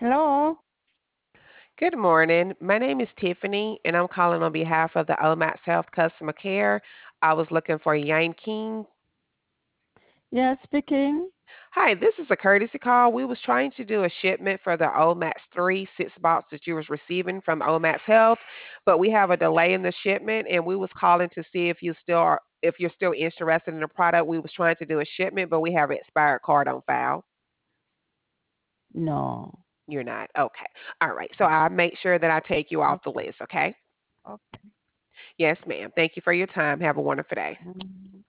Hello. Good morning. My name is Tiffany, and I'm calling on behalf of the OMAX Health Customer Care. I was looking for Yang King. Yes, speaking. Hi, this is a courtesy call. We was trying to do a shipment for the OMAX 3 6 box that you was receiving from OMAX Health, but we have a delay in the shipment, and we was calling to see if you're still interested in the product. We was trying to do a shipment, but we have an expired card on file. No. You're not. Okay. All right. So I'll make sure that I take you off the Okay. list, okay? Okay. Yes, ma'am. Thank you for your time. Have a wonderful day. Mm.